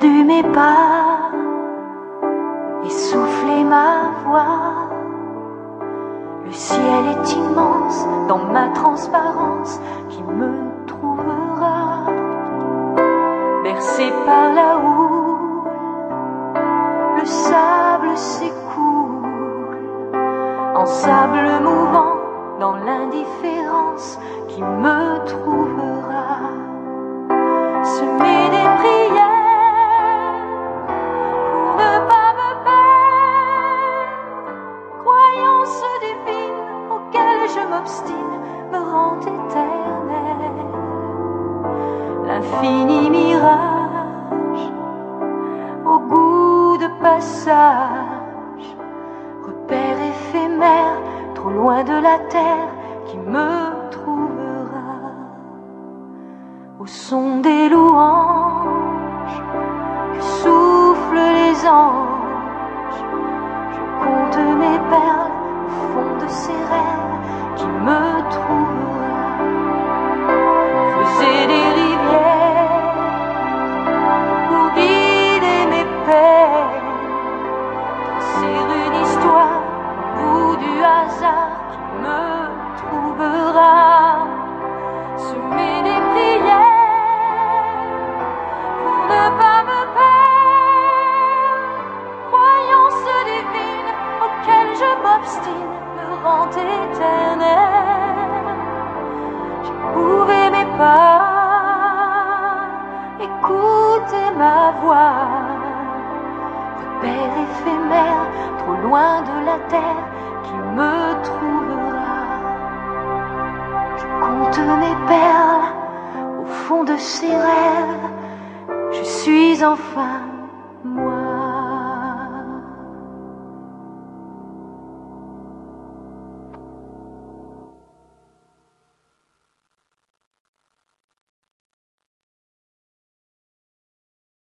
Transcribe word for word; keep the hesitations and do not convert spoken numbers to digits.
perdu mes pas, essoufflé ma voix. Le ciel est immense dans ma transparence, qui me trouvera? Bercé par la houle, le sable s'écoule, en sable mouvant dans l'indifférence, qui me trouvera? Semer des prières pour ne pas me perdre, croyance divine auquel je m'obstine me rend éternelle. L'infini mirage au goût de passage, repère éphémère trop loin de la terre, qui me trouvera? Au son des louanges que soufflent les anges, je compte mes perles au fond de ces rêves, qui me trouvera? Creuser des rivières pour guider mes peines, tracer une histoire au bout du hasard, qui me trouvera? Semer des prières pour ne pas me perdre, croyance divine auquel je m'obstine me rend éternelle. J'ai bouvé mes pas, écoutez ma voix, repère éphémère trop loin de la terre, qui me trouvera? Je compte mes perles au fond de ces rêves, je suis enfin moi.